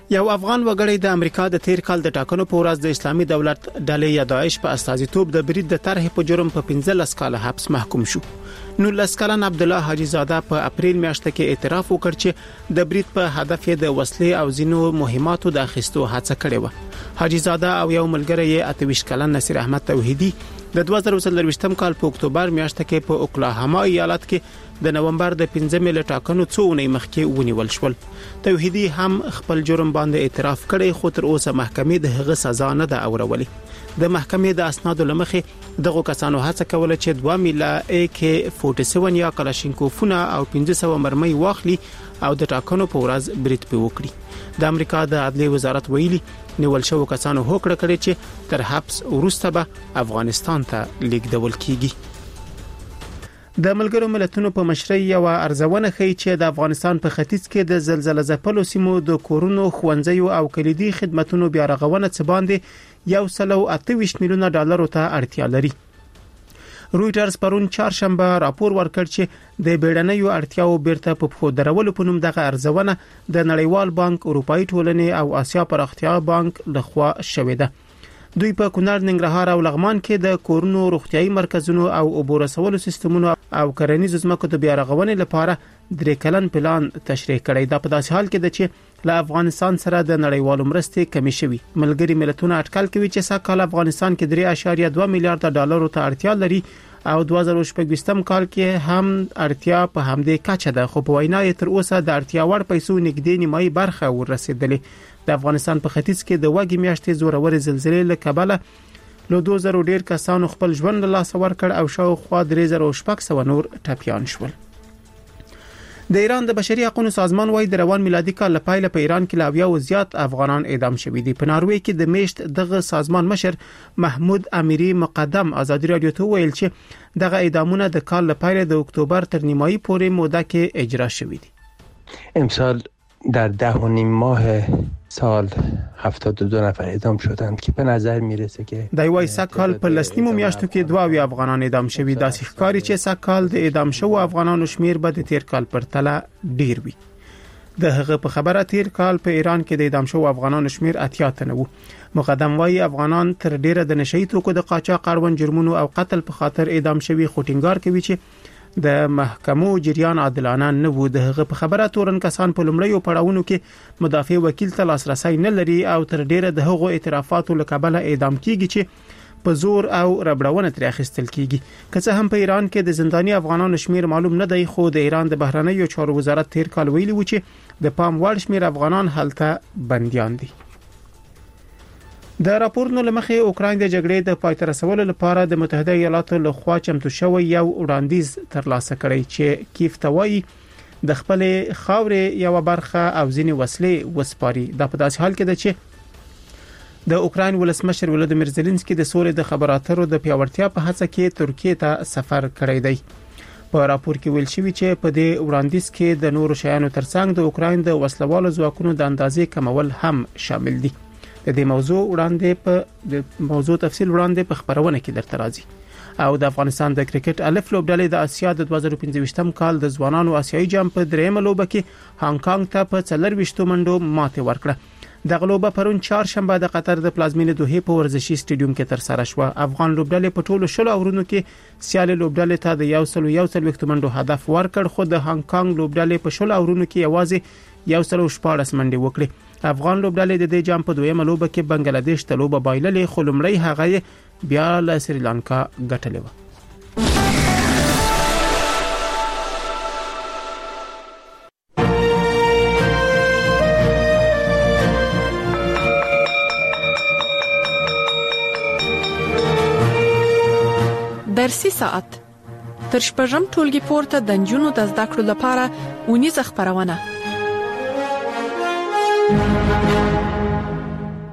یو افغان وګړی د امریکا د تیر کال د ټاکنو په ورځ د اسلامي دولت ډلې یا داعش په استازیتوب د برید د طرح په جرم په 15 کاله حبس محکوم شو. 19 کلن عبد الله حاجی زاده په اپریل میاشت کې اعتراف وکړ چې د برید په هدف د وسلې او زینو مهماتو د اخیستو هڅه کړې و. حاجی زاده او یو ملګری یې 28 کلن نصیر احمد توحیدی د 2023 کال په اکتوبر میاشت کې په اوکلاهاما ایالت کې د نومبر د 15 ل ټاکنو څو اونۍ مخکې ونیول شول. توحیدی هم خپل جرم باندې اعتراف کړی خو تر اوسه محکمې د هغه سزا نه ده اورولې. د محکمې د اسنادو لمخې دغه کسانو هڅه کوله چې 2 میله AK-47 یا کلاشینکوفونه او 1500 مرمۍ واخلي او د ټاکنو په ورځ برید په وکړي. د امریکا د عدلیې وزارت ویلي نیول شو کسانو هوکړه کړې چې تر حبس وروسته به افغانستان ته لیږدول کیږي. د ملګرو ملتونو په مشرۍ یو ارزونه ښیي چې د افغانستان په ختیځ کې د زلزلې ځپلو سیمو د کورونو خوندزیو او کلیدي خدماتو بیا رغونه څه باندې $128 میلیونه ته اړتیا لري. رويټرز پرون چهارشنبه راپور ورکړ چې د بیړنیو اړتیاو بیرته په خو درولو په نوم دغه ارزونه د نړیوال بانک، اروپאי ټولنې او آسیا پراختیا بانک لخوا شوې ده. دوی په کونړ، ننګرهار او لغمان کې د کورونو روغتيایي مرکزونو او اوبو رسولو سیستمونو او کرنیزو ځمکو د بیا رغونې لپاره 3 کلن پلان تشریح کړی. دا په داسې حال کې ده چې له افغانستان سره د نړیوالو مرستې کمی شوي. ملګری ملتونه اټکل کوي چې سږ کال افغانستان کې $3.2 میلیارډ ته اړتیا لري او 2024 کال کې هم اړتیا په همدې کچه ده، خو په وینا یې تر اوسه د اړتیا وړ پیسو نږدې نیمایي برخه ورسېدلې. د افغانستان په ختیځ کې د وګړي میاشتې زورورې زلزلې له کبله له 2000 ډیر کسانو خپل ژوند له لاسه ورکړ او شاوخوا 3600 نور ټپيان شول. د ایران د بشري حقوقو سازمان وايي د روان میلادي کال لپاره په ایران کې لا یو زیات افغانان اعدام شوي دي. په ناروې کې د میشت دغه سازمان مشر محمود امیری مقدم ازادي رادیو ته ویل چې دغه اعدامونه د کال لپاره د اکتوبر تر نیمایي پورې موده کې اجرا شوي دي. امسال در 10.5 ماه سال 72 نفر اعدام شدند که به نظر میرسه که د وای سکهال په لسنیمو میاشتو کې 22 افغانان اعدام شوي. داسې ښکاري چې سکهال د اعدام شوو افغانانو شمیر به د تیر کال پر تله ډیر وي. د هغه په خبره تیر کال په ایران کې د اعدام شوو افغانانو شمیر 80 تنه وو. مقدم وايي افغانان تر ډیره د نشئی توکو د قاچاق اړوند جرمونو او قتل په خاطر اعدام شوي، خو ټینګار کوي چې د محکمو جریان عادلانه نه وو. د هغه په خبره تورن کسان په لومړیو پړاوونو کې مدافع وکیل ته لاسرسي نه لري او تر ډیره د هغو اعترافاتو لکبله اعدام کیږي چې په زور او ربړونه تر اخیستل کیږي. که څه هم په ایران کې د زنداني افغانانو شمیر معلوم نه دی، خو د ایران د بهرنیو چارو وزارت تیر کال ویلي و چې د پام وړ شمیر افغانان هلته بنديان دي. د راپورونو لمخې اوکراین د جګړې د پای ته رسولو لپاره د متحده ایالاتو له خوا چمتو شوی یو وړاندیز ترلاسه کړی چې کیف ته وایي د خپل خاورې یو برخه او ځینې وسلې وسپاري. دا په داسې حال کې ده چې د اوکراین ولسمشر ولادیمیر زيلنسکي د سولې د خبرو اترو د پیاوړتیا په هڅه کې ترکیه ته سفر کړی دی. په راپور کې ویل شوی چې په دې وړاندیز کې د نورو شیانو ترڅنګ د اوکراین د وسلوالو ځواکونو د اندازې کمول هم شامل دي. د دې موضوع تفصیل وړاندې په خبرونه کې درته راځي. او د افغانستان د کرکټ الف لوبډلې د اسیا د 2025 کال د ځوانانو آسیایي جام په درېمه لوبه کې هانګ کانګ ته په 24 منډو ماته ورکړه. د غلوبه پرون چهارشنبه د قطر د پلازمینې دوحه په ورزشي سټیډیوم کې تر سره شو. افغان لوبډلې په ټولو شلو اورونو کې سیالي لوبډلې ته د 101 منډو هدف ورکړ، خو د هانګ کانګ لوبډلې په شلو اورونو کې یوازې 114 منډې وکړې. افغان لوبډلې د دې جام په دویمه لوبه کې بنگلاديش ته لوبه بایللې، خو لومړی هغه بیا له سریلانکا ګټلې و. درسي ساعت تر شپږم ټولګي پورته د نجونو د زده کړو لپاره اونیزه خبرونه.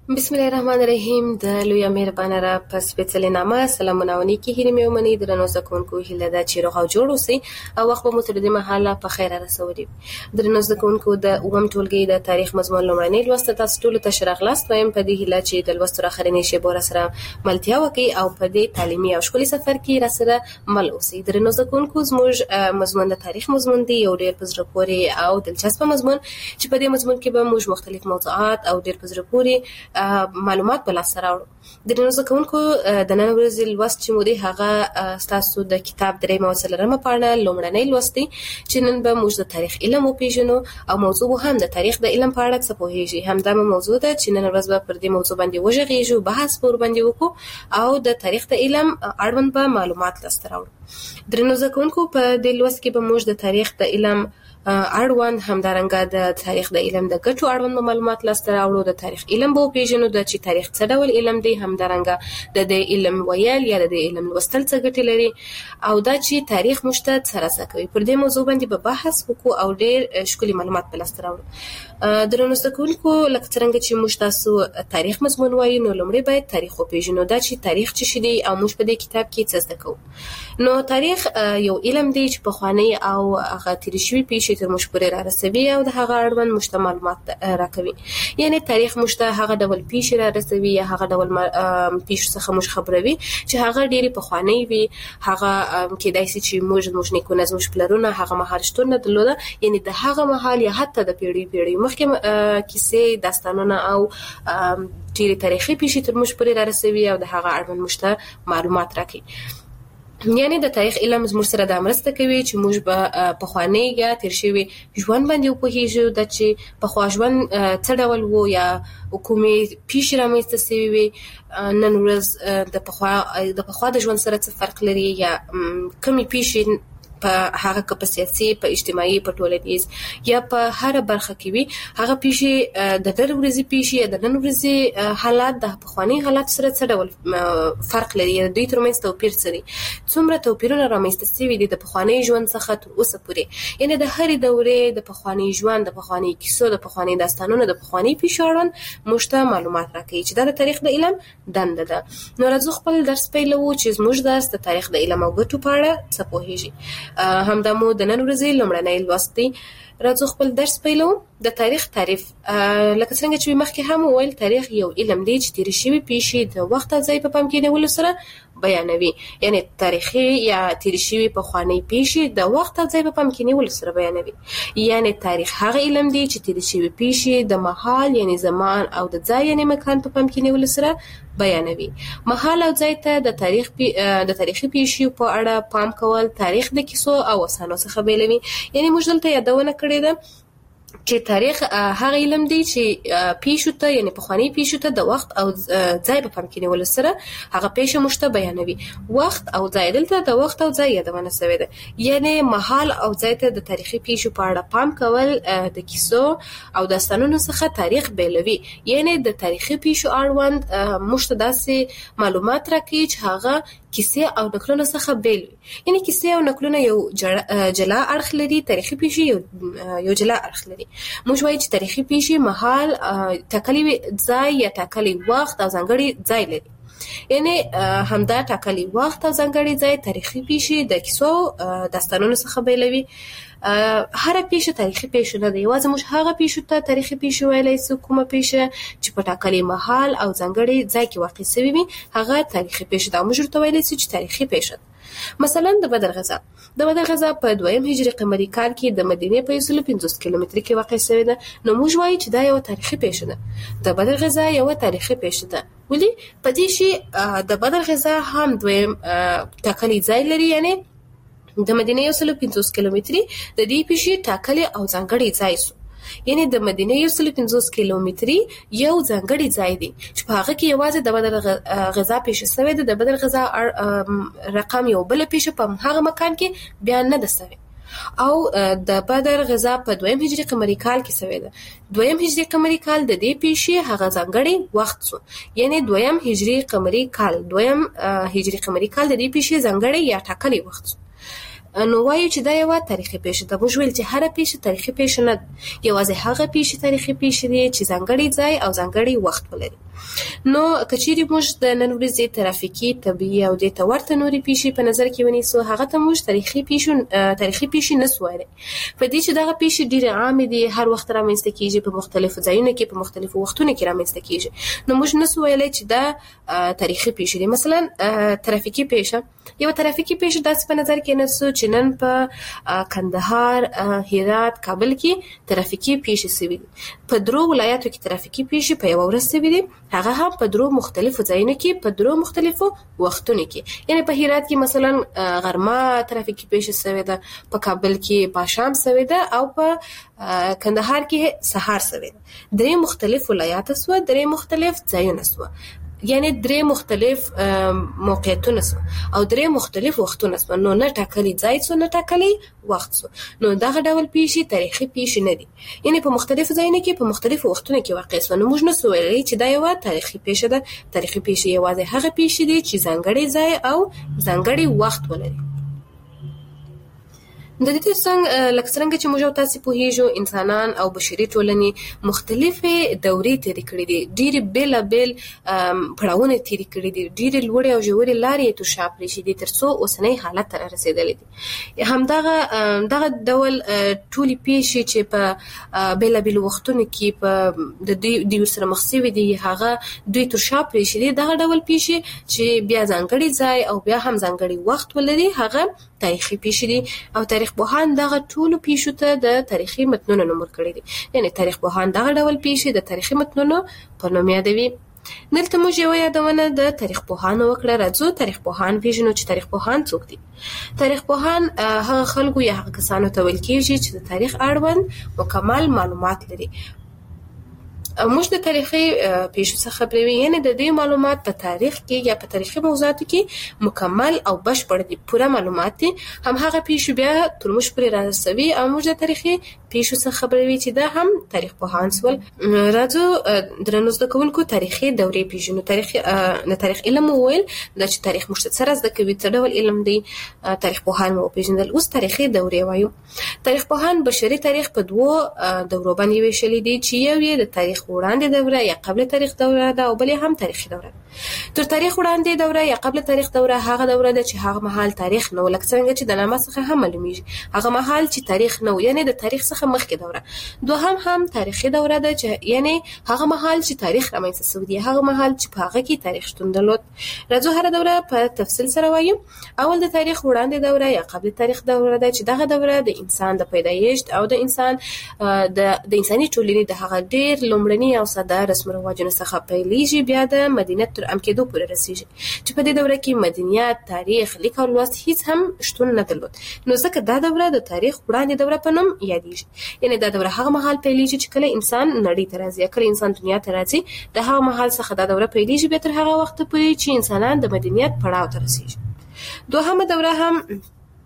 بسم الله الرحمن الرحیم. د لوی مهربانه را پس سپیڅلې نامه سلامونه ونیکی هیله مې ومني درنو زکونکو هیله ده چې روغ او جوړ اوسئ او وخت به مو تر دې مهاله په خیر رسولي. درنو زکونکو د اووم ټولګي د تاریخ مضمون لومړنۍ لوست تاسو ټول ته شراغلاست وایم په دې هیله چې د لوست راخرینې شی بور سره ملتیا وکي او په دې تعلیمي او ښکلي سفر کې را سره مل اوسئ. درنو زکونکو زموږ مضمون د تاریخ مضمون دی یو ډېر په زړه پورې او دلچسپ مضمون چې په دې مضمون کې به موږ مختلف موضوعات او ډېر په زړه پورې معلومات بل سره راوړو. د نن زکونکو د نن ورځې لوست چې مو دی هغه تاسو د کتاب درې موصلرمه پاڼه لومړنۍ لوستي چې نن به موږ د تاریخ علم وپیژنو او موضوع هم د تاریخ د علم په اړه څه پوهیږي. همدا موضوع ده چې نن ورځ به پر دې موضوع باندې وژغېږو، بحث پر باندې وکړو او د تاریخ د علم اړوند به معلومات لاسته راوړو. درنو زکونکو په دې لوست کې به موږ د تاریخ د علم اړوند همدارنګه د تاریخ د علم د ګټو اړوند معلومات لاسته راوړو. د تاریخ علم به وپیژنو د چې تاریخ څه ډول علم دی، همدارنګه د دې علم ویل یا د علم لوستل څه ګټې لري او دا چې تاریخ موږ ته څه راڅه کوي. پر دې موضوع باندې به بحث وکړو او ډېر ښکلي معلومات به لاسته راوړو. درنو زکونکو لکه څرنګه چې موږ تاسو تاریخ مضمون وایو نو لومړی باید تاریخ وپیژنو. دا چې تاریخ څه شی دی او موږ په دې کتاب کې څه زده کوو. نو تاریخ یو علم دی چې پخوانی او هغه تیر شوي پیښې تر موږ پورې را رسوي او د هغه اړوند موږ ته معلومات راکوي. یعنی تاریخ موږ ته هغه ډول پیښې را رسوي یا هغه ډول پیښو څخه موږ خبروي چې هغه ډېرې پخوانی وي، هغه کېدای شي چې موږ نیکونه زموږ پلرونه هغه مهال شتون نه درلوده، یعنی د هغه مهال یا حتی د پیړۍ مخکې کیسې، داستانونه او ډېرې تاریخي پیښې تر موږ پورې را رسوي او د هغه اړوند موږ ته معلومات راکوي. یعنی د تاریخ علم زموږ سره دا مرسته کوي چې موږ به پخوانی یا تیر شوي ژوند باندې وپوهیږو د چې پخوا ژوند څه ډول وو یا کومې پیښې رامنځته شوې وي، نن ورځ د پخوا د ژوند سره څه فرق لري یا کومې پیښې په هغه که په سیاسي، په اجتماعي، په ټولنیز یا په هر برخه کې وي، هغه پیښې د نن ورځې پیښې یا د نن ورځې حالات د پخواني حالات سره څه ډول فرق لري یا دوی ترمنځ توپیر څه دی، څومره توپیرونه رامنځته شوي دي د پخواني ژوند څخه تر اوسه پورې. یعنی د هرې دورې د پخواني ژوند، د پخواني کیسو، د پخواني داستانونو، د پخواني پیښو اړوند موږ ته معلومات راکوي چې دا د تاریخ د علم دنده ده. نو راځو خپل درس پیلوو چې زموږ درس د تاریخ د علم او ګټو په اړه څه پوهیږي. همدا مو د نن ورځې لومړنۍ لوست دی. راځو خپل درس پیلو. د تاریخ تعریف لکه څنګه چې مخکې هم وویل، تاریخ یو علم دی چې تیرې شوي پیښې د وخت او ځای په پام کې نیولو سره بیانوي. یعنی تاریخي یا تیرې شوي پخوانۍ پیښې د وخت او ځای په پام کې نیولو سره بیانوي. یعنی تاریخ هغه علم دی چې تیرې شوي پیښې د مهال یعنی زمان او د ځای یعنی مکان په پام کې نیولو سره بیانوي. مهال او ځای ته د تاریخي پیښو په اړه پام کول تاریخ د کیسو او افسانو څخه بیلوي. یعنی موږ دلته یادونه کړې ده چې تاریخ هغه علم دی چې پیښو ته یعنی پخواني پیښو ته د وخت او ځای په پام کې نیولو سره هغه پیښه موږ ته بیانوي. وخت او ځای، دلته د وخت او ځای یادونه شوې ده. یعنی مهال او ځای ته د تاریخي پیښو په اړه پام کول د کیسو او داستانونو څخه تاریخ بیلوي. یعنی د تاریخي پیښو اړوند موږ ته داسې معلومات راکوي چې هغه کیسې او نقلونه څخه بیل وي. یعنی کیسې او نقلونه یو جلا اړخ لري، تاریخي پیښې یو جلا اړخ لري. موږ وایو چې تاریخي پیښې مهال، ټاکلي ځای یا ټاکلي وخت او ځانګړي ځای لري. یعنی همدا ټاکلي وخت او ځانګړي ځای تاریخي پیښې د کیسو داستانونو څخه بیلوي. هر پیښه تاریخي پیښه نه ده، یوازې موږ هغه پیښو ته تاریخي پیښه ویلی شو کومه پیښه چې په ټاکلي مهال او ځانګړي ځای کې واقع شوې وي، هغه تاریخي پیښه ده. موږ ورته ویلی شو چې تاریخي پیښه ده. مثلا د بدر غزا په 2 هجري قمري کال کې د مدینې په 150 کیلومتر کې واقع شوې ده. نو موږ وایو چې دا یو تاریخي پیښه ده. د بدر غزا یو تاریخي پیښه ده. ولې په دې شی د بدر غزا هم دویم ټاکلي ځای لري. یعنی د مدینې 150 کیلومتري د دې پیښې ټاکلي او ځانګړي ځای شو. یعنی د مدینې 150 کیلومتري یو ځانګړي ځای دی چې په هغه کې یوازې د بدر غزا پیښه شوې ده. د بدر غزا رقم یو بل پیښه په هغه مکان کې بیان نه ده شوې. او د بدر غزا په 2 هجري قمري کال کې شوې ده. 2 هجري قمري کال د دې پیښې هغه ځانګړي وخت شو. یعنی 2 هجري قمري کال د دې پیښې ځانګړي یا ټاکلي وخت شو. نو وایو چې دا یو تاریخي پیښه ده. موږ ویل چې هر پیښه تاریخي پیښه نه، یوازې هغه پیښه تاریخي پیښه دي چې ځانګړي ځای او ځانګړي وخت ولري. نو کچېری موږ د نن ورځې ترافیکي طبيعي او د تورته نوري پیښې په نظر کې ونیسو هغه ته موږ تاریخي پیښې نسوایي په دې چې دغه پیښې ډېر عام دي هر وخت رامنځته کیږي په مختلفو ځایونو کې په مختلفو وختونو کې رامنځته کیږي نو موږ نسو ویلای چې دا تاریخي پیښې دي مثلا ترافیکي پیښه یو ترافیکي پیښه داسې په نظر کې نسو چې نن په کندهار هرات کابل کې ترافیکي پیښې سوي په درو ولایتو کې ترافیکي پیښې په یو ورځ سوي دي هغه هم په درو مختلفو ځایونو کې په درو مختلفو وختونو کې یعنی په هرات کې مثلا غرمه ترافیکي پیښه سوي ده په کابل کې په شام سوي ده او په کندهار کې سهار سوي ده درې مختلف ولایات سو درې مختلف ځایونه سو یعنی درې مختلف موقعیتونه سو او درې مختلف وختونه سو نو نه ټاکلي ځای سو نه ټاکلي وخت سو نو دغه ډول پیښې تاریخي پیښې نه دي یعنی په مختلفو ځایونو کې په مختلفو وختونو کې واقع سو نو موږ نه سو ویلای چې دا یو تاریخي پیښه ده تاریخي پیښه یوازې هغه پیښې دي چې ځانګړي ځای او ځانګړي وخت ولري د دې څنګه لکه څنګه چې موږ او تاسو په هیڅ انسانان او بشري ټولنې مختلفه دورې تیر کړې دي ډېر بیل پړاوونه تیر کړې دي ډېر لوړې او ژورې لارې تو شاپ لري دي ترڅو اوسنۍ حالت ته رسیدلې دي همدغه ډول ټولي پیښې چې په بیل وختونو کې په د دې سره مخسوي دي هغه دوی تو شاپ لري دي دغه ډول پیښې چې بیا ځانګړي ځای او بیا هم ځانګړي وخت ولري هغه تاریخي پیښې دي او تاریخ پوهان دغه ټول پیښو ته د تاریخي متنونو نوم ورکړي دي یعنی تاریخ پوهان دغه ډول پیښې د تاریخي متنونو په نوم یادوي دلته موږ یو یادونه د تاریخ پوهانو وکړه راځو تاریخ پوهان پیژنو چې تاریخ پوهان څوک دي تاریخ پوهان هغه خلکو یا هغه کسانو ته ویل کېږي چې د تاریخ اړوند مکمل معلومات لري موږ د تاریخي پیښو څخه خبرې یعنی د دې معلومات په تاریخ کې یا په تاریخي موضوعاتو کې مکمل او بشپړ دي پوره معلومات دي هم هغه پیښو بیا تر موږ پورې راځي او موږ د تاریخي پیښو څخه خبرې چې دا هم تاریخ پوهان سول راځو درنو زده کوونکو تاریخي دورې پیژنو د تاریخ علم ویل د چې تاریخ موږ سره زده کوي څه ډول علم دی تاریخ پوهان مو پیژندل اوس تاریخي دورې وایو تاریخ پوهان بشري تاریخ په دوه دورو باندې ویشل دي چې یو یې د تاریخ وړاندې دوره یا قبل تاریخ دوره ده او بلې هم تاریخي دوره تر تاریخ وړاندې دوره یا قبل تاریخ دوره هغه دوره ده چې هغه مهال تاریخ نو لکه څنګه چې د نامه څخه هم معلومیږي هغه مهال چې تاریخ نو یعنی د تاریخ څخه مخکې دوره دوهم هم تاریخي دوره ده چې یعنی هغه مهال چې تاریخ رامنځته شوی دی هغه مهال چې په هغه کې تاریخ شتون درلود راځو هر دوره په تفصیل سره وایو اول د تاریخ وړاندې دوره یا قبل تاریخ دوره ده چې دغه دوره د انسان د پیدایښت او د انسان د انساني ټولنې د هغه ډېر لومړني او ساده رسم رواجونو څخه پیلېږي بیا د مدینت تر ام کېدو پورې رسیږي چې په دې دوره کې مدنیات تاریخ لیک او لوست هیڅ هم شتون نه درلود نو ځکه دا دوره د تاریخ وړاندې دوره په نوم یادېږي یعنی دا دوره هغه مهال پیلېږي چې کله انسان نړۍ ته راځي کله انسان دنیا ته راځي د هغه مهال څخه دا دوره پیلېږي بیا تر هغه وخت پورې چې انسانان د مدنیت پړاو ته رسیږي دوهمه دوره هم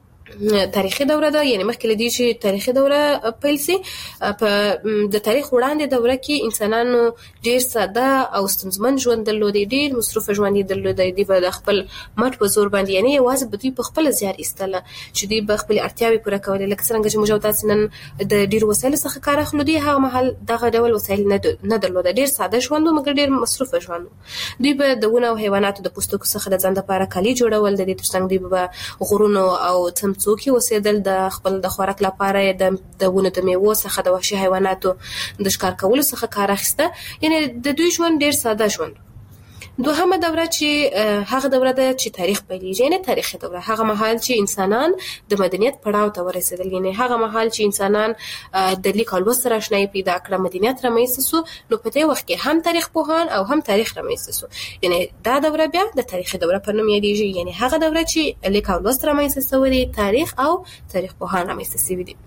تاریخي دوره ده یعنی مخکې لدی چې تاریخي دوره پیل سي په د تاریخ وړاندې دوره کې انسانانو ډیر ساده او ستونزمن ژوند درلود ډیر مصروف ژوند درلود دی په خپل مټ په زور باندې یعنی یوازې به دوی په خپل زیار ایستله چې دوی به خپل اړتیاوې پوره کولې لکه څنګه چې موږ تاسو نن د ډیر وسایل څخه کار اخلو دي هغه مهال دغه ډول وسایل نه درلود ډیر ساده ژوند مګر ډیر مصروف ژوند دوی به د ونه او حیواناتو د پوستکو څخه د ځان لپاره کالي جوړول د دې ترڅنګ دوی به غرونو او څوکي وسیدل د خپل د خوراک لپاره د ونه د میوو څخه د وحشي حیواناتو د ښکار کولو څخه کار اخیسته یعنی د دوی ژوند ډیر ساده ژوند دوهمه دوره چې هغه دوره ده چې تاریخ پیلېږي یعنی تاریخي دوره هغه مهال چې انسانان د مدنیت پړاو ته ورسېدل یعنی هغه مهال چې انسانان د لیک او لوست سره آشنایي پیدا کړه مدنیت رامنځته شو نو په دې وخت کې هم تاریخ پوهان او هم تاریخ رامنځته شو یعنی دا دوره بیا د تاریخي دوره په نوم یادېږي یعنی هغه دوره چې لیک او لوست رامنځته شوی دی تاریخ او تاریخ پوهان رامنځته شوي دي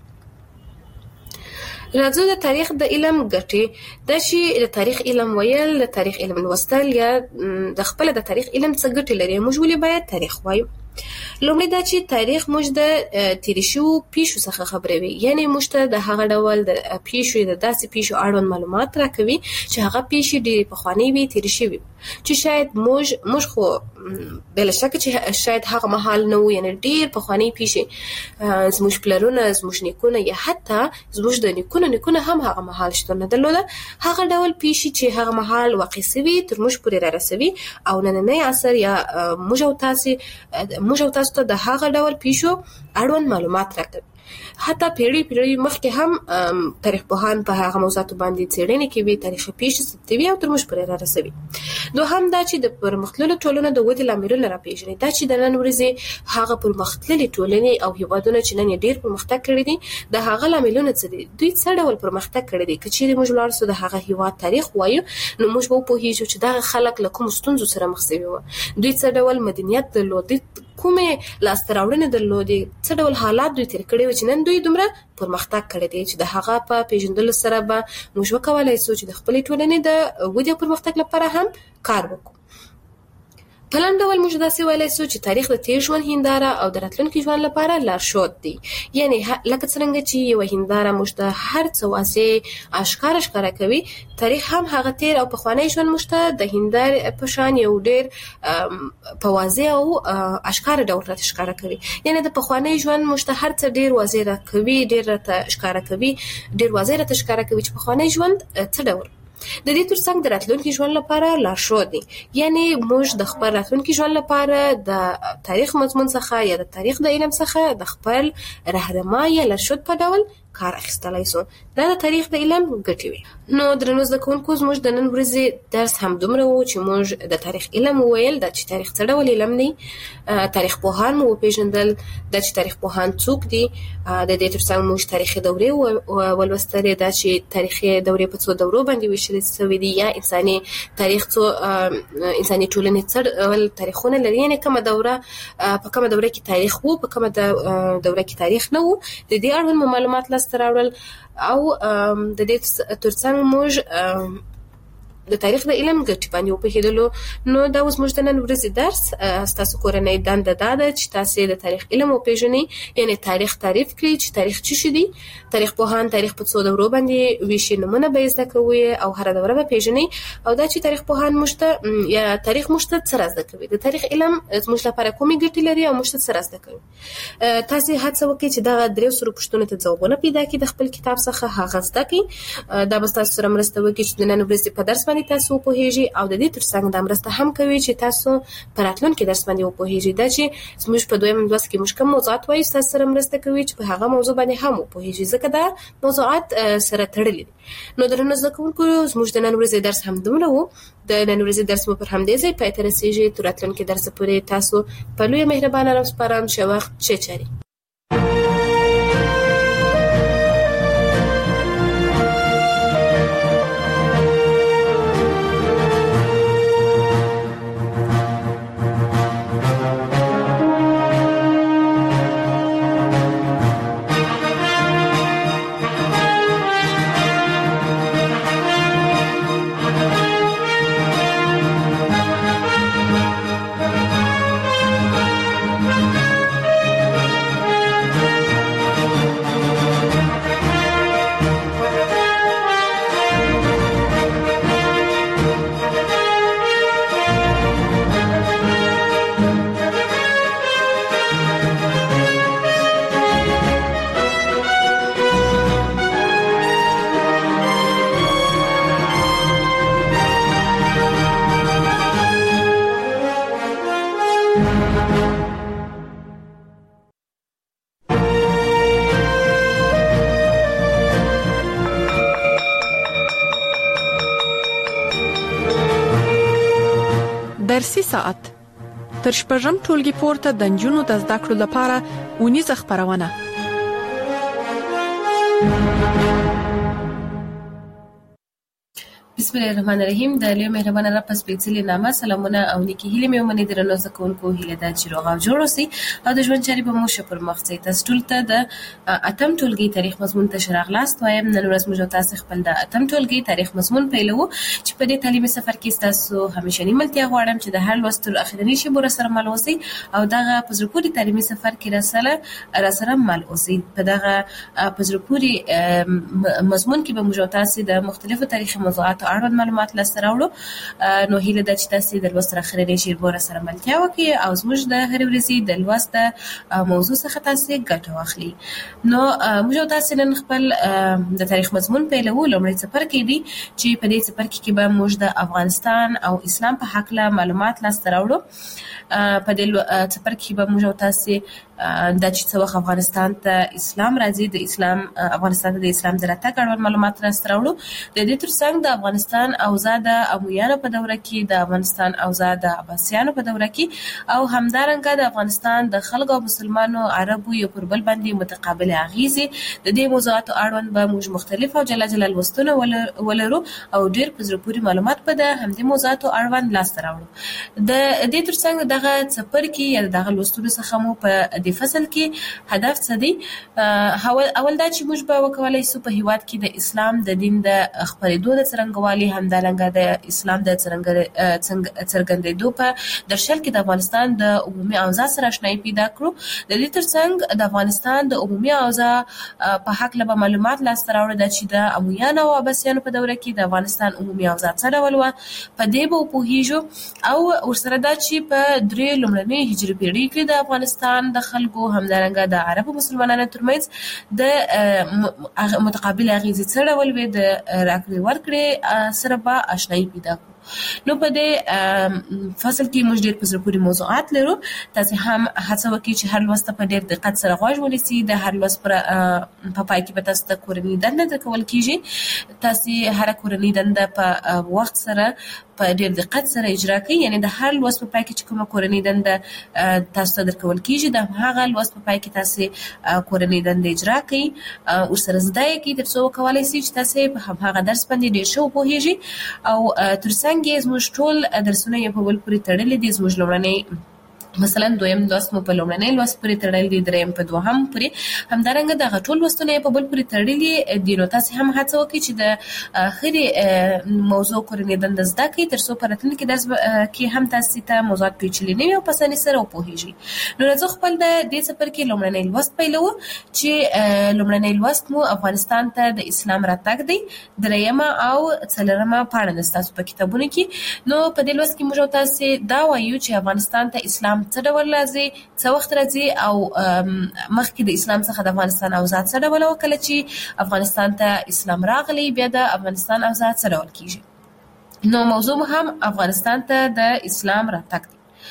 راځو د تاریخ د علم ګټې دا چې د تاریخ علم ویل د تاریخ علم لوستل یا د خپل د تاریخ علم څه ګټې لري موږ ولې باید تاریخ وایو لومړی دا چې تاریخ موږ د تیر شوو پیښو څخه خبروي یعنی موږ ته د هغه ډول د پیښو د داسې پیښو اړوند معلومات راکوي چې هغه پیښې ډېرې پخوانۍ وي تیر شوي چې شاید موږ خو بل شک چې شاید هغه مهال نو یعنی ډیر په خواني پیشي زموږ پلرونه زموږ نیکونه یا حتی زموږ د نیکونه هم هغه مهال شته نه درلوده هغه ډول پیشي چې هغه مهال واقع سوي تر موږ پورې را رسوي او نننی عصر یا موږ او تاسو ته د هغه ډول پیشو اړوند معلومات راکوي حتی پیړۍ مخکې هم تاریخ پوهان په هغه موضوعاتو باندې څېړنې کوي تاریخ پیښې ثبتوي او تر موږ پورې را رسوي دوهم دا چې د پرمختللو ټولنو د ودې لاملونه راپېژني دا چې د نن ورځې هغه پرمختللې ټولنې او هیوادونه چې نن ډېر پرمختګ کړی دي د هغه لاملونه څه دي دوی څه ډول پرمختګ کړی دي که چیرې موږ لاړ شو د هغه هیواد تاریخ وایو نو موږ به وپوهیږو چې دغه خلک له کومو ستونزو سره مخ شوي وو دوی څه ډول مدنیت درلود کومه لاسته راوړنې درلودې څه ډول حالات دوی تیر کړي و چې نن دوی دومره پرمختګ کړی دی چې د هغه په پیژندلو سره به موږ وکولای شو چې د خپلې ټولنې د ودې او پرمختګ لپاره هم کار وکړو په لنډ ډول موږ داسې ویلی شو چې تاریخ د تیر ژوند هنداره او د راتلونکي ژوند لپاره لارښود دی یعنی لکه څرنګه چې یوه هنداره موږ ته هر څه واضح اشکاره کوي تاریخ هم هغه تیر او پخوانی ژوند موږ ته د هندارې په شان یو ډېر په واضح او اشکاره ډول راته ښکاره کوي یعنی د پخوانی ژوند موږ ته هر څه ډېر واضح راکوي ډېر راته ښکاره کوي ډېر واضح راته ښکاره کوي چې پخوانی ژوند څه ډول د دې ترڅنګ د راتلونکي ژوند لپاره لارښود دی یعنی موږ د خپل راتلونکي ژوند لپاره د تاریخ مضمون څخه یا د تاریخ د علم څخه د خپل رهنما یا لارښود په ډول کار اخیستلای شو دا د تاریخ د علم ګټې وي نو درنو زده کوونکو زموږ د نن ورځې درس هم دومره و چې موږ د تاریخ علم وویل دا چې تاریخ څه ډول علم دی تاریخ پوهان مو وپېژندل دا چې تاریخ پوهان څوک دي د دې ترڅنګ موږ تاریخي دورې ولوستلې دا چې تاریخي دورې په څو دورو باندې ویشل شوي دي یا انساني تاریخ انساني ټولنې څه ډول تاریخونه لري یعنې کومه دوره په کومه دوره کې تاریخ وو په کومه دوره کې تاریخ نه وو د دې اړوند معلومات راوړل او د دې ترڅنګ موږ د تاریخ د علم ګټې باندې وپوهېدلو نو دا اوس موږ د نن ورځې درس ستاسو کورنۍ دنده دا ده چې تاسې د تاریخ علم وپېژنئ یعنې تاریخ تعریف کړئ چې تاریخ څه شی دی تاریخ پوهان تاریخ په څو دورو باندې ویشي نومونه به یې زده کوئ او هره دوره به پېژنئ او دا چې تاریخ پوهان موږ ته یا تاریخ موږ ته څه را زده کوي د تاریخ علم زموږ لپاره کومې ګټې لري او موږ ته څه را زده کوي تاسې هڅه وکړئ چې دغه 300 پوښتنو ته ځوابونه پیدا کړئ د خپل کتاب څخه هغه زده کړئ دا به ستاسو سره مرسته وکړي چې د نن ورځې په درس باندې تاسو وپوهیږئ او د دې ترڅنګ دا مرسته هم کوي چې تاسو په راتلونکي درس باندې وپوهیږئ دا چې زموږ په دویم لوست کې موږ کوم موضوعات وایو تاسو سره مرسته کوي چې په هغه موضوع باندې هم وپوهیږئ ځکه دا موضوعات سره تړلي دي نو درنو زده کوونکو زموږ د نن ورځې درس هم دومره و د نن ورځې درس مو پر همدې ځای پای ته رسیږي تر راتلونکي درس پورې تاسو په لویه مهربانه راوسپارم چې وخت ښه چاري درسي ساعت تر شپږم ټولګي پورته د نجونو د زده کړو لپاره اونیزه خبرونه بسم الله الرحمن الرحیم د لوی مهربانه رب سپېڅلې نامه سلامونه او نیکی هیلې مې ومنې درنو زده کوونکو هیله ده چې روغ او جوړ اوسئ او د ژوند چارې به مو ښه پر مخ ځي تاسو ټول ته د اتم ټولګي تاریخ مضمون ته ښه راغلاست وایم نن ورځ موږ تاسو خپل د اتم ټولګي تاریخ مضمون پیلوو چې په دې تعلیمي سفر کې تاسو همیشنی ملتیا غواړم چې د هر لوستلو اخیرنی شی بور سره مل اوسئ او دغه پزرپوري تعلیمي سفر کې را سره مل اوسئ په دغه پزرپوري مضمون کې به موږ تاسو د مختلفو تاریخي موضوعاتو اړوند معلومات لاسته راوړو. نو هیله ده چې تاسو د لوست اخرنۍ شیربور سره ملتیا وکړئ او زموږ د هرې ورځې د لوست موضوع څخه تاسو ګټه واخلئ. نو موږ تاسو نن خپل د تاریخ مضمون پیلو. لومړی څپرکی دی چې په دې څپرکی کې به موږ د افغانستان او اسلام په حق له معلومات لاسته راوړو. په دې څپرکی به موږ تاسو د چې څو افغانستان ته اسلام راځي د اسلام افغانستان ته د اسلام د راتګ اړوند معلومات لاسته راوړو. د دې ترڅنګ د افغانستان اوضاع د امویانو په دوره کې د افغانستان اوضاع د عباسیانو په دوره کې او همدارنګه د افغانستان د خلکو او مسلمانانو عربو یو پر بل باندې متقابل اغیزې د دې موضوعاتو اړوند به موږ مختلف او جلا جلا لوستونه ولرو او ډېر په زړه پورې معلومات به د همدې موضوعاتو اړوند لاسته راوړو. د دې ترڅنګ دغه څپرکی یا دغه لوستلو څخه مو په د فصل کې هدف څه دی؟ اول دا چې موږ به وکولای شو په هیواد کې د اسلام د دین د خپرېدو د څرنګوالي همدارنګه د اسلام د څرګندېدو په درشل کې د افغانستان د عمومي اوضاع سره آشنایي پیدا کړو. د دې ترڅنګ د افغانستان د عمومي اوضاع په حق له معلومات لاسته راوړو چې د امویانو او عباسیانو په دوره کې د افغانستان عمومي اوضاع څه ډول وه په دې به وپوهیږو او ورسره دا چې په درې لومړنۍ هجري پیړۍ کې د افغانستان د خلکو همدارنګه د عربو مسلمانانو ترمنځ د متقابل اغیزې څه ډول وي د راکړې ورکړې سره به آشنایي پیدا کړو. نو په دې فصل کې موږ ډېر په زړه پورې موضوعات لرو. تاسو هم هڅه وکړئ چې هر لوست په ډېر دقت سره غوږ ونیسئ. د هر لوست په پای کې به تاسو ته کورنۍ دنده درکول کیږي. تاسو هر کورنۍ دنده په وخت سره په ډېر دقت سره اجرا کړئ. یعنی د هر لوست په پای کې چې کومه کورنۍ دنده تاسو ته درکول کیږي د هغه لوست په پای کې تاسو کورنۍ دنده اجرا کړئ او سره زده کړئ تر څو وکولای شئ چې تاسو په هغه درس باندې ډېر ښه وپوهیږئ او ترڅنګ زموږ ټول درسونه یې په بل پورې تړلي دي. زموږ لومړنۍ مثلا دویم لوست مو په لومړنۍ لوست پورې تړلی دی، دریم په دوهم پورې، همدارنګه دغه ټول لوستونه یې په بل پورې تړلي دي. نو تاسې هم هڅه وکړئ چې د هرې موضوع کورنۍ دنده زده کړئ تر څو په راتلونکي درس کې هم تاسې ته موضوعات پیچلي نه وي او په اسانۍ سره وپوهیږئ. نو راځو خپل د دې څپرکي لومړنی لوست پیلوو چې لومړنی لوست مو افغانستان ته د اسلام راتګ دی، دریمه او څلورمه پاڼه ده ستاسو په کتابونو کې. نو په دې لوست کې موږ تاسې دا وایو چې افغانستان ته اسلام څه ډول راځي، څه وخت راځي او مخکې د اسلام څخه د افغانستان اوضاع څه ډول وه، کله چې افغانستان ته اسلام راغلی بیا د افغانستان اوضاع څه ډول کیږي. نو موضوع هم افغانستان ته د اسلام راتګ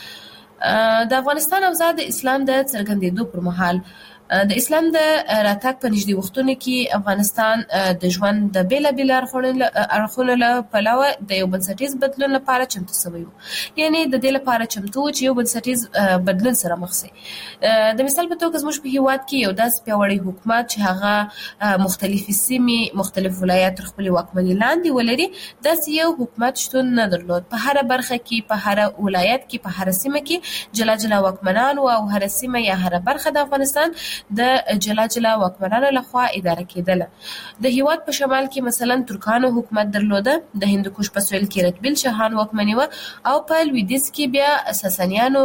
دی. د افغانستان اوضاع د اسلام د څرګندېدو پر مهال د اسلام د راتګ په نږدې وختونو کې افغانستان د ژوند د بېلابېلو اړخونو له پلوه د یو بنسټیز بدلون لپاره چمتو سوی و. یعنې د دې لپاره چمتو و چې یو بنسټیز بدلون سره مخ شي. د مثال په توګه زموږ په هېواد کې یو داسې پیاوړی حکومت چې هغه مختلفې سیمې، مختلف ولایات تر خپلې واکمنۍ لاندې ولري، داسې یو حکومت شتون نه درلود. په هره برخه کې، په هره ولایت کې، په هره سیمه کې جلا جلا واکمنان و او هره سیمه یا هره برخه د افغانستان د جلا جلا واکمنانو لخوا اداره کېدله. د هیواد په شمال کې مثلا ترکانو حکومت درلوده، د هندوکش په سویل کې رتبیل شاهان واکمني وه او په لویدیځ کې بیا ساسانیانو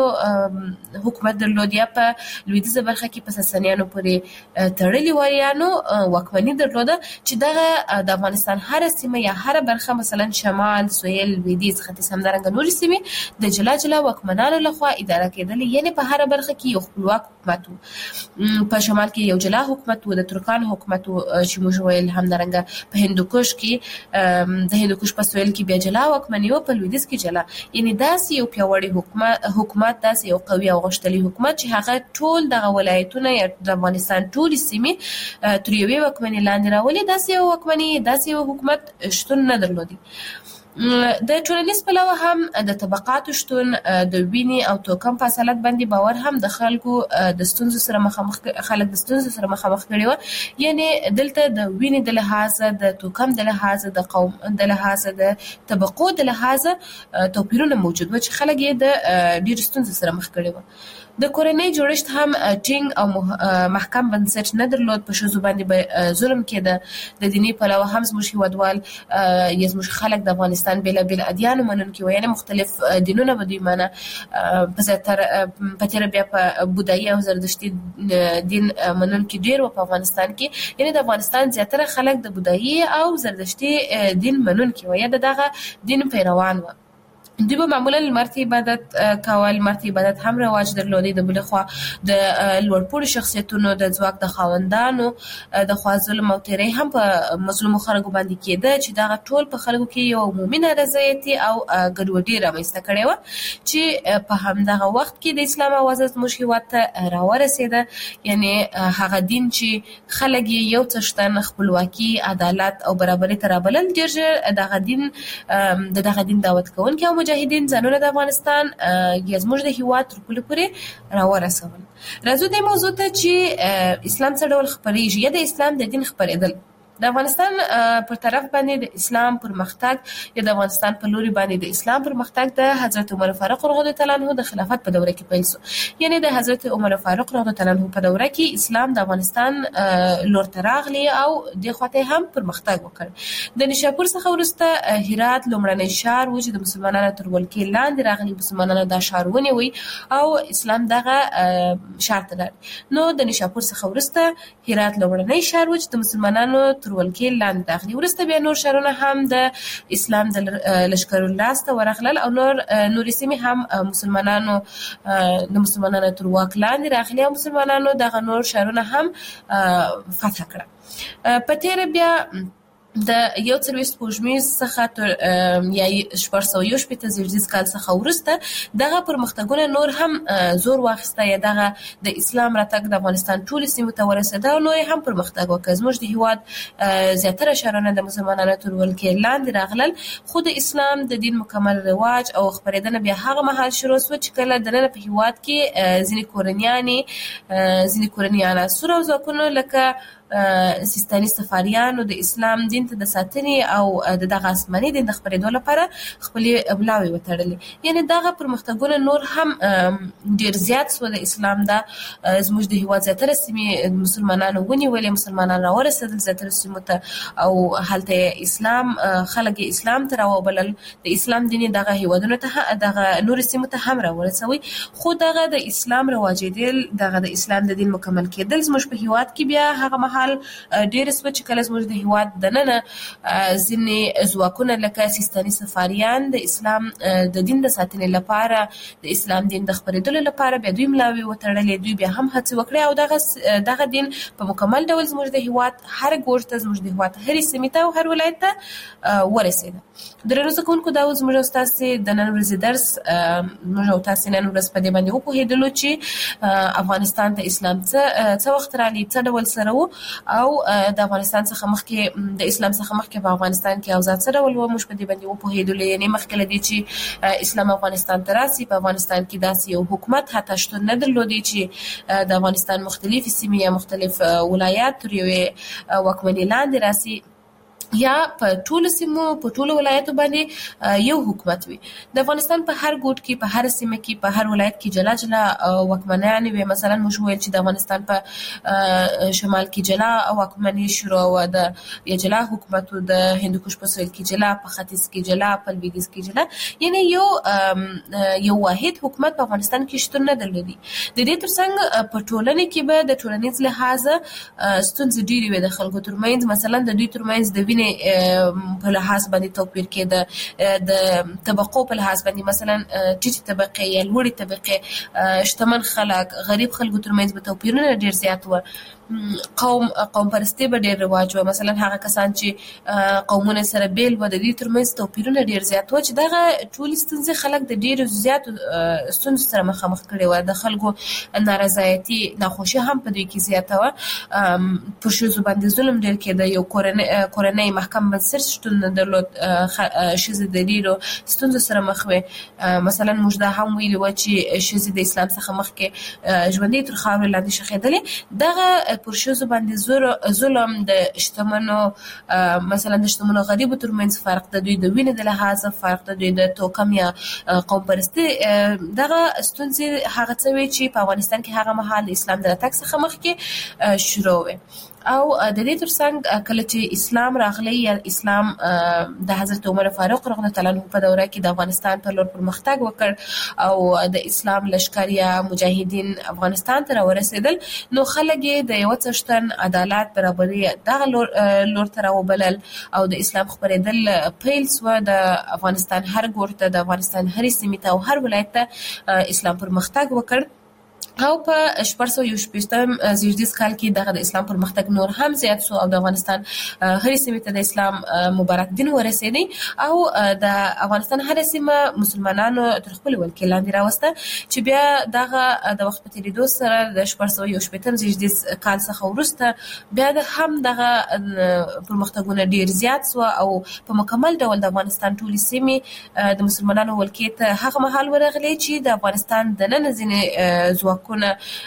حکومت درلود، یا په لویدیځه برخه کې په ساسانیانو پورې تړلي وریانو واکمني درلوده چې دغه د افغانستان هره سیمه یا هره برخه مثلا شمال، سویل، لویدیځ، ختیځ همدارنګه نورې سیمې د جلا جلا واکمنانو لخوا اداره کېدلې. یعنې په هره برخه کې یو خپلواک حکومت و. په شمال کې یو جلا حکومت و، د ترکانو حکومت و چې موږ ویل، همدارنګه په هندوکش کې د هندوکش په سویل کې بیا جلا واکمني و، په لویدیځ کې جلا. یعنې داسې یو پیاوړی حکومت، داسې یو قوي او غښتلی حکومت چې هغه ټول دغه ولایتونه یا د افغانستان ټولې سیمې تر یوې واکمنۍ لاندې راولي، داسې یو واکمني، داسې یو حکومت شتون نه درلودي. د ټولنیز پلوه هم د طبقاتو شتون، د وینې او توکم په اصالت باندې باور هم د خلکو د ستونزو سره مخامخ کړي وه. یعنې دلته د وینې د لحاظه، د توکم د لحاظه، د قوم د لحاظه، د طبقو د لحاظه توپیرونه موجود و چې خلک یې د ډېرو ستونزو سره مخ کړي وه. د کورنۍ جوړښت هم ټینګ او محکم بنسټ نه درلود. په ښځو باندې به ظلم کېده. د دیني پلوه هم زموږ هیوادوال یا زموږ خلک د افغانستان بېلابېل ادیانو منونکي وو، یعنې مختلف دینونه به دوی منه. په زیاتره په تېره بیا په بودایي او زردشتي دین منونکي ډېر وو په افغانستان کې. یعنې د افغانستان زیاتره خلک د بودایي او زردشتي دین منونکي وو یا د دغه دین پیروان وو. دوی به معمولا لمر ته عبادت کول. لمر ته عبادت هم رواج درلودی. د بلې خوا د لوړپوړو شخصیتونو د ځواک د خاوندانو د خوا ظلم او تیری هم په مظلومو خلکو باندې کېده چې دغه ټول په خلکو کې یو عمومي نارضایتي او ګډوډي رامنځته کړې وه چې په همدغه وخت کې د اسلام اوازه زموږ هېواد ته راورسېده. یعنې هغه دین چې خلک یې یو څښتن خپلواکي، عدالت او برابري ته رابلل، ډېر ژر د دغه دین دعوت کوونکي او مجاهدین ځانونه د افغانستان یا زموږ د هېواد تر پولې پورې راورسول. راځو دې موضوع ته چې اسلام څه ډول خپرېږي یا د اسلام د دین خپرېدل. د افغانستان پر طرف باندې د اسلام پرمختګ یا د افغانستان په لوري باندې د اسلام پرمختګ د حضرت عمر فاروق رضی الله تعالی عنه د خلافت په دوره کې پیل شو. یعنې د حضرت عمر فاروق رضی الله تعالی عنه په دوره کې اسلام د افغانستان لور ته راغلی او د خواته هم پرمختګ وکړ. د نشاپور څخه وروسته هرات لومړنی ښار و چې د مسلمانانو تر ولکې لاندې راغلي. مسلمانانو دا ښار ونیوی او اسلام دغه ښار ته لاړ. نو د نشاپور څخه وروسته هرات لومړنی ښار و چې د مسلمانانو ولکې لاندې راغلي. وروسته بیا نور ښارونه هم د اسلام د لښکرو لاسته ورغلل او نورې سیمې هم مسلمانانو تر واک لاندې راغلي او مسلمانانو دغه نور ښارونه هم فتح کړه. په تېره بیا د 41 سپوږمیز څخه تر یا 1461 زیږدیز کال څخه وروسته دغه پرمختګونه نور هم زور واخیسته یا دغه د اسلام راتګ د افغانستان ټولو سیمو ته ورسېده او نو هم پرمختګ وکړ. زموږ د هېواد زیاتره ښارونه د مسلمانانو تر ولکې لاندې راغلل، خو د اسلام د دین مکمل رواج او خپرېدنه بیا هغه مهال شروع شوه چې کله دننه په هېواد کې ځینې کورنیان عناصر او ځواکونه لکه سیستاني سفاریانو د اسلام دین ته د ساتنې او د دغه آسماني دین د خپرېدو لپاره خپلې بلاوې وتړلې. یعنې دغه پرمختګونه نور هم ډېر زیات سوه. د اسلام دا زموږ د هېواد زیاتره سیمې مسلمانانو ونیولې، مسلمانان راورسېدل زیاتره سیمو ته او هلته اسلام خلک یې اسلام ته راوبلل. د اسلام دین یې دغه هېوادونو ته دغه نورې سیمو ته هم راورسوي. خو دغه د اسلام رواجېدل، دغه د اسلام د دین مکمل کېدل زموږ په هېواد کې بیا هغه مهال ډېر سوه چې کله زموږ د هېواد دننه ځینې ځواکونه لکه سیستاني سفاریان د اسلام د دین د ساتنې لپاره، د اسلام دین د خپرېدلو لپاره بیا دوی ملاوې وتړلې. دوی بیا هم هڅې وکړې او دغه دین په مکمل ډول زموږ د هېواد هر ګوټ ته، زموږ د هېواد هرې سیمې ته او هر ولایت ته ورسېده. درنو زده کوونکو، دا زموږ او ستاسې د نن ورځې درس. موږ او تاسې نن ورځ په دې باندې وپوهېدلو چې افغانستان ته اسلام څه وخت راغلی، څه ډول سره و او د افغانستان څخه مخکې د اسلام څخه مخکې په افغانستان کې اوضاع څه ډول وه. موږ په دې باندې وپوهېدلو. یعنې مخکې له دې چې اسلام افغانستان ته راسي، په افغانستان کې داسې یو حکومت حتی شتون نه درلودی چې د افغانستان مختلفې سیمې یا مختلف ولایات تر یوې واکمنۍ لاندې راسي یا په ټولو سیمو په ټولو ولایتو باندې یو حکومت وي. د افغانستان په هر ګوټ کې، په هر سیمه کې، په هر ولایت کې جلا جلا واکمنانې وي. مثلا موږ ویل چې د افغانستان په شمال کې جلا واکمني شروع وه، د جلا حکومت و، د هندوکش په سویل کې جلا، په ختیځ کې جلا، په لویدیځ کې جلا. یعنې یو واحد حکومت په افغانستان کې شتون نه درلودي. د دې ترڅنګ په ټولنه کې به د ټولنیز لحاظه ستونزې ډېرې وې د خلکو ترمنځ. مثلا د دوی ترمنځ د په لحاظ باندې توپیر کېده، د طبقو په لحاظ باندې، مثلا ټیټې طبقې یا لوړې طبقې، شتمن خلک، غریب خلکو ترمنځ به توپیرونه ډېر زیات وو. قوم پرستي به ډېر رواج وه. مثلا هغه کسان چې قومونه سره بیل وو، د دوی ترمنځ توپیرونه ډېر زیات وو چې دغه ټولې ستونزې خلک د ډېرو زیاتو ستونزو سره مخامخ کړي وو. د خلکو نارضایتي، ناخوښي هم په دوی کې زیاته وه. په ښځو باندې ظلم ډېر کېده. یو کورنۍ اجتماعي محکم بنسټ شتون نه درلود ښځې د ډیرو ستونزو سره مخ وي مثلا موږ دا هم ویلي و چې ښځې د اسلام څخه مخکې ژوندۍ تر خاورې لاندې ښخېدلې دغه پر ښځو باندې ظلم د شتمنو مثلا د شتمنو غریبو ترمنځ فرق د دوی د وینې د لحاظه فرق د دوی د توکم یا قوم پرستي دغه ستونزې هغه څه وي چې په افغانستان کې هغه مهال د اسلام د راتګ څخه مخکې شروع وي او د دې ترڅنګ کله چې اسلام راغلی یا اسلام د حضرت عمر فاروق رضی الله تعالی عنه په دوره کې د افغانستان پر لور پرمختګ وکړ او د اسلام لشکر یا مجاهدین افغانستان ته ورسېدل نو خلک د یو څښتن عدالت برابري دغه لور ته راوبلل او د اسلام خپرېدل پیل سو د افغانستان هر ګوټ ته د افغانستان هر سیمې ته او هر ولایت ته اسلام پرمختګ وکړ او په 1418 زیږدیز کال کې دغه د اسلام پرمختګ نور هم زیات شو او د افغانستان هر سیمه ته د اسلام مبارک دین ورسېدی او د افغانستان هر سیمه مسلمانانو تر خپل ولکې لاندې راوسته چې بیا دغه د وخت په تیریدو سره د 1418 زیږدیز کال څخه وروسته بیا د هم دغه پرمختګونه ډیر زیات شو او په مکمل ډول د افغانستان ټولې سیمې د مسلمانانو ولکې ته هغه مهال ورغلې چې د افغانستان د نن ځینې ځواکونه